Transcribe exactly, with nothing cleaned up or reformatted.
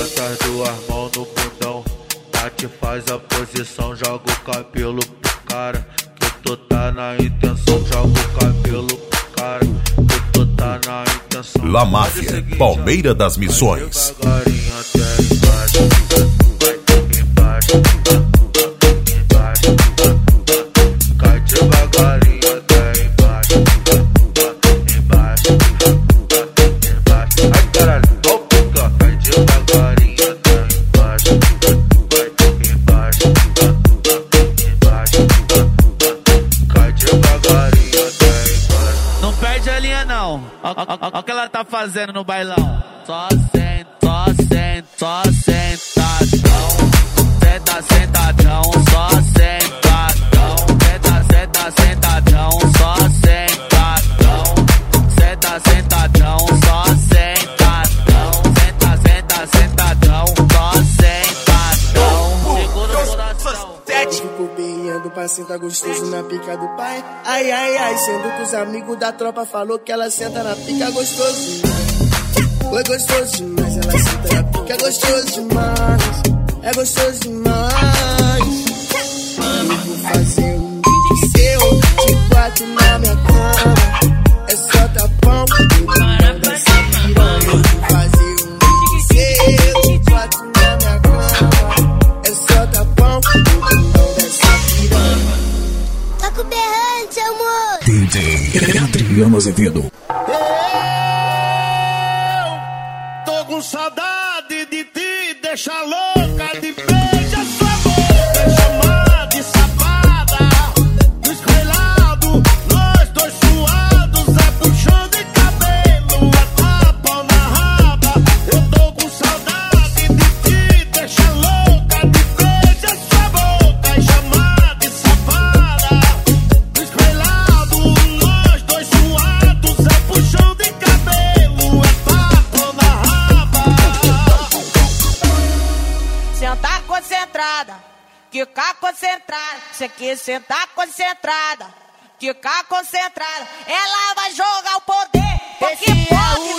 bota as duas mãos no bundão. Tati faz a posição, joga o cabelo pro cara. Que tu tá na intenção, joga o cabelo pro cara. Que tu tá na intenção. La Máfia, Palmeira das Missões. Devagarinho até embaixo, vai embaixo, embaixo. Cai devagarinho até embaixo, embaixo, embaixo. Ai caralho, ó o pica. Cai devagarinho até embaixo, embaixo, embaixo. Cai devagarinho até embaixo. Não perde a linha não, olha o que ela tá fazendo no bailão. Só senta, só senta, só sentadão. Senta, sentadão, só sentadão. Senta, senta, sentadão, só sentadão. Senta, sentadão, só sentadão. Senta, senta, sentadão, só sentadão. Segura o coração. Fico perreando pra sentar gostoso na pica do pai. Ai, ai, ai, sendo que os amigos da tropa falou que ela senta na pica gostoso. Foi gostoso demais, ela senta na pica, é gostoso demais, é gostoso demais. Eu vou fazer um vídeo seu, de quatro na minha cama, é só tapão, eu vou dessa piranha. Eu vou fazer um vídeo seu, de quatro na minha cama, é só tapão, eu vou dessa piranha. Tá com berrante, amor. D J Adriano Azevedo. Com saudade de ti, deixa louca de beija sua boca, chama de safada. No escoelado, nós dois suados, é puxão de cabelo, é tapa na raba. Eu tô com saudade de ti, deixa louca de beija sua boca, chama de safada. No escoelado, nós dois suados, é puxão de cabelo, é tapa na raba. Sentar concentrada, ficar concentrada. Você quer sentar concentrada, ficar concentrada. Ela vai jogar o poder, porque pode